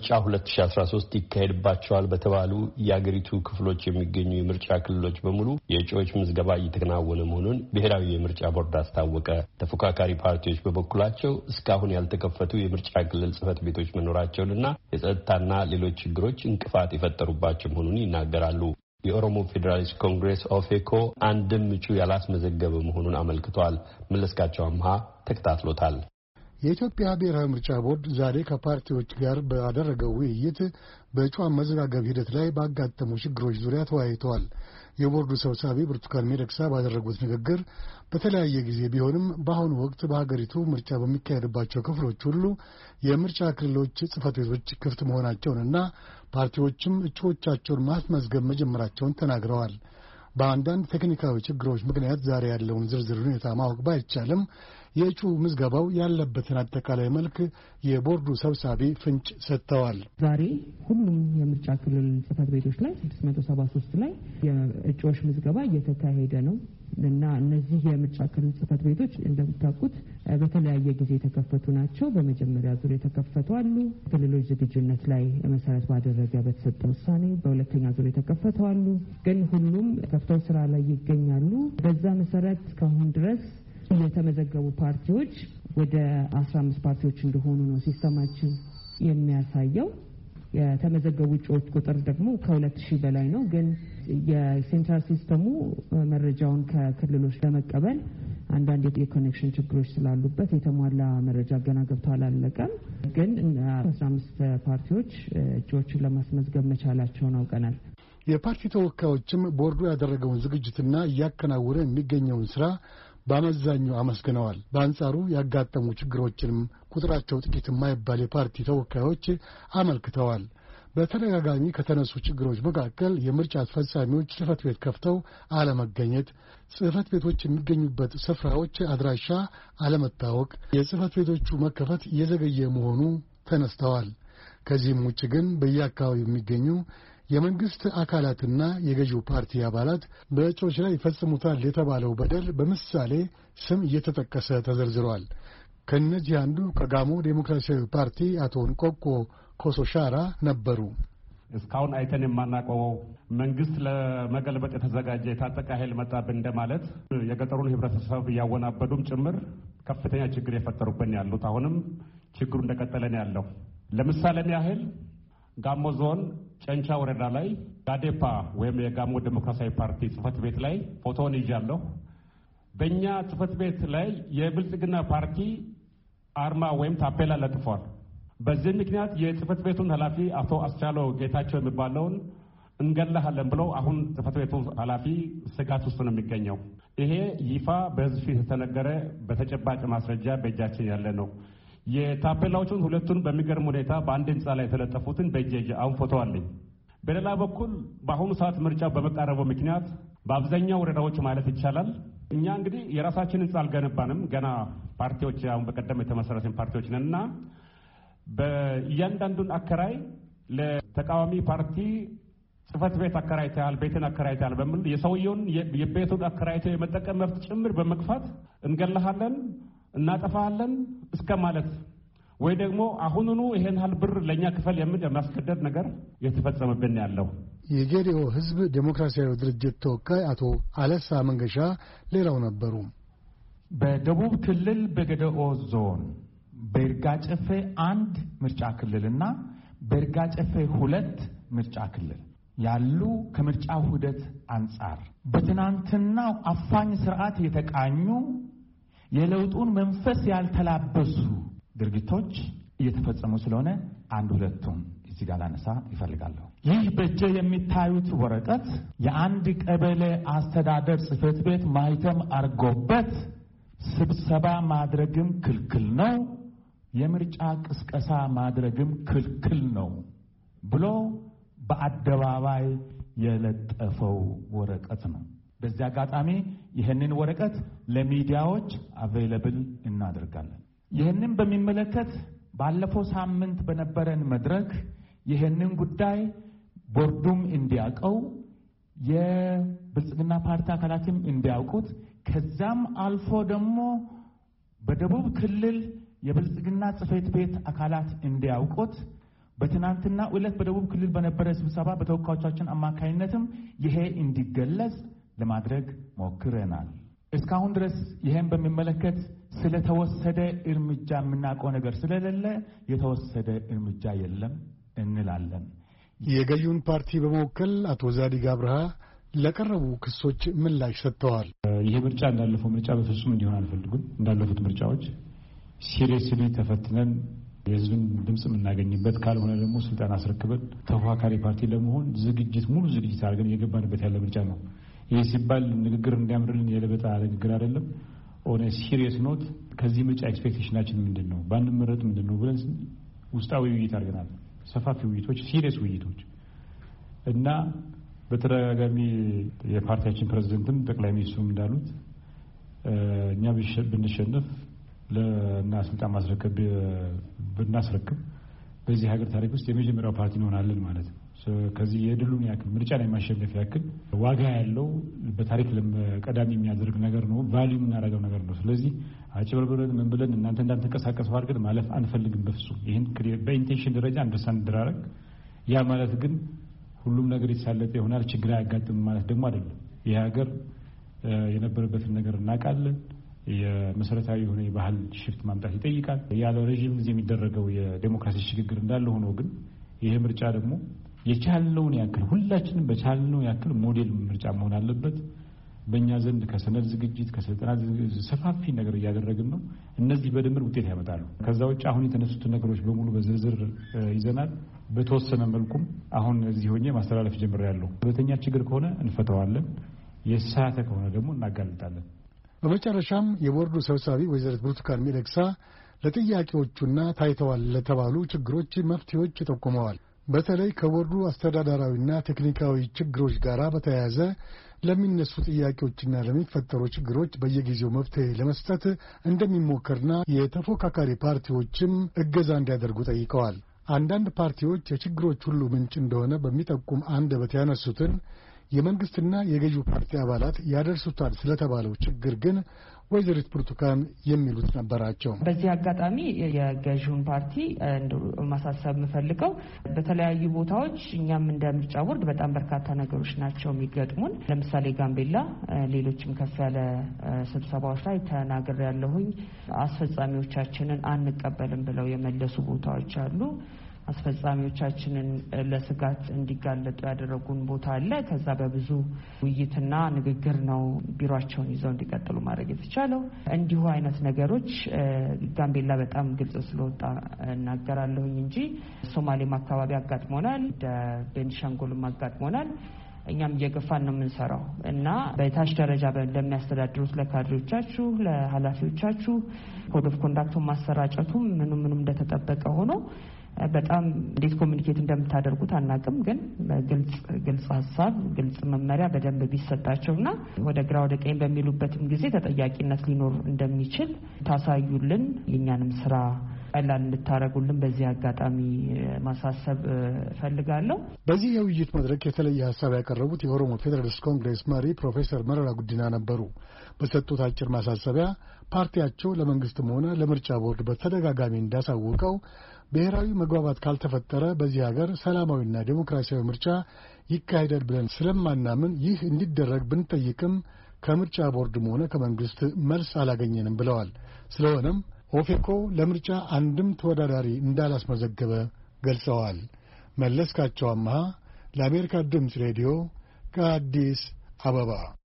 ምርጫ 2013 ይካሄድባቸዋል በተባሉ የአገሪቱ ክፍሎች የሚገኙ የምርጫ ክልሎች በሙሉ የእጩዎች ምዝገባ እየተከናወነ መሆኑን ብሔራዊ የምርጫ ቦርድ አስታወቀ። ተፎካካሪ ፓርቲዎች በበኩላቸው እስካሁን ያልተከፈቱ የምርጫ ክልል ጽሕፈት ቤቶች መኖራቸውንና የጸጥታና ሌሎች ችግሮች እንቅፋት የፈጠሩባቸው መሆኑን ይናገራሉ። የኦሮሞ ፌዴራሊስት ኮንግሬስ ኦፌኮ አንድም እጩ ያላስመዘገበ መሆኑን አመልክቷል። መለስካቸው አምሃ ተከታትሎታል። የኢትዮጵያ ብሔራዊ ምርጫ ቦርድ ዛሬ ከፓርቲዎች ጋር ባደረገው ውይይት በእጩ አመዘጋገብ ሂደት ላይ ባጋጠሙ ችግሮች ዙሪያ ተወያይተዋል። የቦርዱ ሰብሳቢ ብርቱካን ሚደቅሳ ባደረጉት ንግግር በተለያየ ጊዜ ቢሆንም በአሁኑ ወቅት በሀገሪቱ ምርጫ በሚካሄድባቸው ክፍሎች ሁሉ የምርጫ ክልሎች ጽሕፈት ቤቶች ክፍት መሆናቸውንና ፓርቲዎችም እጩዎቻቸውን ማስመዝገብ መጀመራቸውን ተናግረዋል። በአንዳንድ ቴክኒካዊ ችግሮች ምክንያት ዛሬ ያለውን ዝርዝር ሁኔታ ማወቅ ባይቻልም የእጩ ምዝገባው ያለበትን አጠቃላይ መልክ የቦርዱ ሰብሳቢ ፍንጭ ሰጥተዋል። ዛሬ ሁሉም የምርጫ ክልል ጽሕፈት ቤቶች ላይ 673 ላይ የእጩዎች ምዝገባ እየተካሄደ ነው እና እነዚህ የምርጫ ክልል ጽሕፈት ቤቶች እንደምታውቁት በተለያየ ጊዜ የተከፈቱ ናቸው። በመጀመሪያ ዙር የተከፈቱ አሉ። ክልሎች ዝግጁነት ላይ መሰረት ባደረገ በተሰጠ ውሳኔ በሁለተኛ ዙር የተከፈቱ አሉ። ግን ሁሉም ከፍተው ስራ ላይ ይገኛሉ። በዛ መሰረት እስካሁን ድረስ የተመዘገቡ ፓርቲዎች ወደ 15 ፓርቲዎች እንደሆኑ ነው ሲስተማችን የሚያሳየው። የተመዘገቡ እጩዎች ቁጥር ደግሞ ከ2000 በላይ ነው። ግን የሴንትራል ሲስተሙ መረጃውን ከክልሎች ለመቀበል አንዳንድ የኮኔክሽን ችግሮች ስላሉበት የተሟላ መረጃ ገና ገብቶ አላለቀም። ግን 15 ፓርቲዎች እጩዎችን ለማስመዝገብ መቻላቸውን አውቀናል። የፓርቲ ተወካዮችም ቦርዱ ያደረገውን ዝግጅትና እያከናወነ የሚገኘውን ስራ በአመዛኙ አመስግነዋል። በአንጻሩ ያጋጠሙ ችግሮችንም ቁጥራቸው ጥቂት የማይባል የፓርቲ ተወካዮች አመልክተዋል። በተደጋጋሚ ከተነሱ ችግሮች መካከል የምርጫ አስፈጻሚዎች ጽሕፈት ቤት ከፍተው አለመገኘት፣ ጽሕፈት ቤቶች የሚገኙበት ስፍራዎች አድራሻ አለመታወቅ፣ የጽሕፈት ቤቶቹ መከፈት እየዘገየ መሆኑ ተነስተዋል። ከዚህም ውጭ ግን በየአካባቢው የሚገኙ የመንግስት አካላትና የገዢው ፓርቲ አባላት በእጩዎች ላይ ይፈጽሙታል የተባለው በደል በምሳሌ ስም እየተጠቀሰ ተዘርዝሯል። ከእነዚህ አንዱ ከጋሞ ዴሞክራሲያዊ ፓርቲ አቶ እንቆቆ ኮሶሻራ ነበሩ። እስካሁን አይተን የማናውቀው መንግስት ለመገልበጥ የተዘጋጀ የታጠቀ ኃይል መጣብን እንደማለት የገጠሩን ህብረተሰብ እያወናበዱም ጭምር ከፍተኛ ችግር የፈጠሩብን ያሉት አሁንም ችግሩ እንደቀጠለ ነው ያለው። ለምሳሌም ያህል ጋሞ ዞን ጨንቻ ወረዳ ላይ ጋዴፓ ወይም የጋሞ ዴሞክራሲያዊ ፓርቲ ጽሕፈት ቤት ላይ ፎቶውን ይዣለሁ። በእኛ ጽሕፈት ቤት ላይ የብልጽግና ፓርቲ አርማ ወይም ታፔላ ለጥፏል። በዚህ ምክንያት የጽሕፈት ቤቱን ኃላፊ አቶ አስቻለው ጌታቸው የሚባለውን እንገላሃለን ብለው አሁን ጽሕፈት ቤቱ ኃላፊ ስጋት ውስጥ ነው የሚገኘው። ይሄ ይፋ በሕዝብ ፊት የተነገረ በተጨባጭ ማስረጃ በእጃችን ያለ ነው። የታፔላዎቹን ሁለቱን በሚገርም ሁኔታ በአንድ ህንፃ ላይ የተለጠፉትን በእጄ አሁን ፎቶ አለኝ። በሌላ በኩል በአሁኑ ሰዓት ምርጫው በመቃረቡ ምክንያት በአብዛኛው ወረዳዎች ማለት ይቻላል እኛ እንግዲህ የራሳችን ህንፃ አልገነባንም። ገና ፓርቲዎች አሁን በቀደም የተመሰረትን ፓርቲዎች ነንና በእያንዳንዱን አከራይ ለተቃዋሚ ፓርቲ ጽሕፈት ቤት አከራይተሃል፣ ቤትን አከራይተሃል በሚል የሰውየውን የቤቱን አከራይቶ የመጠቀም መብት ጭምር በመግፋት እንገላሃለን፣ እናጠፋለን እስከ ማለት ወይ ደግሞ አሁኑኑ ይሄን ያህል ብር ለኛ ክፈል የሚል የሚያስገደድ ነገር የተፈጸመብን ያለው። የጌዲኦ ህዝብ ዴሞክራሲያዊ ድርጅት ተወካይ አቶ አለሳ መንገሻ ሌላው ነበሩ። በደቡብ ክልል በጌዲኦ ዞን በይርጋ ጨፌ 1 ምርጫ ክልልና በይርጋ ጨፌ 2 ምርጫ ክልል ያሉ ከምርጫው ሂደት አንጻር በትናንትናው አፋኝ ስርዓት የተቃኙ የለውጡን መንፈስ ያልተላበሱ ድርጊቶች እየተፈጸሙ ስለሆነ አንድ ሁለቱን እዚህ ጋር ላነሳ ይፈልጋለሁ። ይህ በእጄ የሚታዩት ወረቀት የአንድ ቀበሌ አስተዳደር ጽሕፈት ቤት ማህተም አርጎበት ስብሰባ ማድረግም ክልክል ነው፣ የምርጫ ቅስቀሳ ማድረግም ክልክል ነው ብሎ በአደባባይ የለጠፈው ወረቀት ነው። በዚህ አጋጣሚ ይህንን ወረቀት ለሚዲያዎች አቬይለብል እናደርጋለን። ይህንን በሚመለከት ባለፈው ሳምንት በነበረን መድረክ ይህንን ጉዳይ ቦርዱም እንዲያውቀው የብልጽግና ፓርቲ አካላትም እንዲያውቁት ከዛም አልፎ ደግሞ በደቡብ ክልል የብልጽግና ጽሕፈት ቤት አካላት እንዲያውቁት በትናንትና ዕለት በደቡብ ክልል በነበረ ስብሰባ በተወካዮቻችን አማካይነትም ይሄ እንዲገለጽ ለማድረግ ሞክረናል። እስካሁን ድረስ ይሄን በሚመለከት ስለተወሰደ እርምጃ የምናውቀው ነገር ስለሌለ የተወሰደ እርምጃ የለም እንላለን። የገዢውን ፓርቲ በመወከል አቶ ዛዲግ አብርሃ ለቀረቡ ክሶች ምላሽ ሰጥተዋል። ይሄ ምርጫ እንዳለፈው ምርጫ በፍጹም እንዲሆን አንፈልግም። እንዳለፉት ምርጫዎች ሲሪየስሊ ተፈትነን የህዝብን ድምጽ የምናገኝበት ካልሆነ ደግሞ ስልጣን አስረክበን ተፎካካሪ ፓርቲ ለመሆን ሙሉ ዝግጅት አድርገን እየገባንበት ያለ ምርጫ ነው። ይሄ ሲባል ንግግር እንዲያምርልን የለበጣ ንግግር አይደለም። ኦን ሲሪየስ ኖት ከዚህ ምርጫ ኤክስፔክቴሽናችን ምንድነው፣ ባንመረጥ ምንድነው ብለን ውስጣዊ ውይይት አድርገናል። ሰፋፊ ውይይቶች፣ ሲሪየስ ውይይቶች እና በተደጋጋሚ የፓርቲያችን ፕሬዝዳንትም ጠቅላይ ሚኒስትሩም እንዳሉት እኛ ብንሸነፍ ለና ስልጣን ማስረከብ ብናስረክብ በዚህ ሀገር ታሪክ ውስጥ የመጀመሪያው ፓርቲ እንሆናለን ማለት ነው። ከዚህ የድሉን ያክል ምርጫ ላይ ማሸነፍ ያክል ዋጋ ያለው በታሪክ ቀዳሚ የሚያደርግ ነገር ነው፣ ቫልዩ የምናደርገው ነገር ነው። ስለዚህ አጭበርብረን ምን ብለን እናንተ እንዳትንቀሳቀሱ አድርገን ማለፍ አንፈልግም በፍጹም። ይህን በኢንቴንሽን ደረጃ አንደርስታንድ እንድራረግ። ያ ማለት ግን ሁሉም ነገር የተሳለጠ ይሆናል ችግር አያጋጥም ማለት ደግሞ አይደለም። ይህ ሀገር የነበረበትን ነገር እናውቃለን። የመሰረታዊ የሆነ የባህል ሽፍት ማምጣት ይጠይቃል። ያለ ረጅም ጊዜ የሚደረገው የዴሞክራሲ ሽግግር እንዳለ ሆኖ ግን ይሄ ምርጫ ደግሞ የቻልነውን ያክል ሁላችንም በቻልነው ያክል ሞዴል ምርጫ መሆን አለበት። በእኛ ዘንድ ከሰነድ ዝግጅት ከስልጠና ሰፋፊ ነገር እያደረግን ነው። እነዚህ በድምር ውጤት ያመጣሉ። ከዛ ውጭ አሁን የተነሱትን ነገሮች በሙሉ በዝርዝር ይዘናል። በተወሰነ መልኩም አሁን እዚህ ሆኜ ማስተላለፍ ጀምሬያለሁ። ሁለተኛ ችግር ከሆነ እንፈተዋለን፣ የሳተ ከሆነ ደግሞ እናጋልጣለን። በመጨረሻም የቦርዱ ሰብሳቢ ወይዘሪት ብርቱካን ሚደቅሳ ለጥያቄዎቹና ታይተዋል ለተባሉ ችግሮች መፍትሄዎች ጠቁመዋል። በተለይ ከቦርዱ አስተዳደራዊና ቴክኒካዊ ችግሮች ጋር በተያያዘ ለሚነሱ ጥያቄዎችና ለሚፈጠሩ ችግሮች በየጊዜው መፍትሄ ለመስጠት እንደሚሞከርና የተፎካካሪ ፓርቲዎችም እገዛ እንዲያደርጉ ጠይቀዋል። አንዳንድ ፓርቲዎች የችግሮች ሁሉ ምንጭ እንደሆነ በሚጠቁም አንደበት ያነሱትን የመንግስትና የገዢው ፓርቲ አባላት ያደርሱታል ስለተባለው ችግር ግን ወይዘሪት ብርቱካን የሚሉት ነበራቸው። በዚህ አጋጣሚ የገዢውን ፓርቲ ማሳሰብ የምፈልገው በተለያዩ ቦታዎች እኛም እንደ ምርጫ ቦርድ በጣም በርካታ ነገሮች ናቸው የሚገጥሙን። ለምሳሌ ጋምቤላ፣ ሌሎችም ከፍ ያለ ስብሰባዎች ላይ ተናግሬ ያለሁኝ አስፈጻሚዎቻችንን አንቀበልም ብለው የመለሱ ቦታዎች አሉ። አስፈጻሚዎቻችንን ለስጋት እንዲጋለጡ ያደረጉን ቦታ አለ። ከዛ በብዙ ውይይትና ንግግር ነው ቢሮአቸውን ይዘው እንዲቀጥሉ ማድረግ የተቻለው። እንዲሁ አይነት ነገሮች ጋምቤላ በጣም ግልጽ ስለወጣ እናገራለሁኝ እንጂ ሶማሌም አካባቢ አጋጥሞናል፣ ቤንሻንጉልም አጋጥሞናል። እኛም እየገፋን ነው የምንሰራው እና በታች ደረጃ ለሚያስተዳድሩት ለካድሬዎቻችሁ፣ ለኃላፊዎቻችሁ ኮድ ኦፍ ኮንዳክቱን ማሰራጨቱም ምንም እንደተጠበቀ ሆኖ በጣም እንዴት ኮሚኒኬት እንደምታደርጉት አናቅም። ግን ግልጽ ሀሳብ፣ ግልጽ መመሪያ በደንብ ቢሰጣቸውና ወደ ግራ ወደ ቀኝ በሚሉበትም ጊዜ ተጠያቂነት ሊኖር እንደሚችል ታሳዩልን፣ የኛንም ስራ ቀላል እንድታረጉልን በዚህ አጋጣሚ ማሳሰብ ፈልጋለሁ። በዚህ የውይይት መድረክ የተለየ ሀሳብ ያቀረቡት የኦሮሞ ፌዴራሊስት ኮንግሬስ መሪ ፕሮፌሰር መረራ ጉዲና ነበሩ። በሰጡት አጭር ማሳሰቢያ ፓርቲያቸው ለመንግስትም ሆነ ለምርጫ ቦርድ በተደጋጋሚ እንዳሳወቀው ብሔራዊ መግባባት ካልተፈጠረ በዚህ ሀገር ሰላማዊና ዴሞክራሲያዊ ምርጫ ይካሄዳል ብለን ስለማናምን ይህ እንዲደረግ ብንጠይቅም ከምርጫ ቦርድም ሆነ ከመንግስት መልስ አላገኘንም ብለዋል። ስለሆነም ኦፌኮ ለምርጫ አንድም ተወዳዳሪ እንዳላስመዘገበ ገልጸዋል። መለስካቸው አምሃ ለአሜሪካ ድምፅ ሬዲዮ ከአዲስ አበባ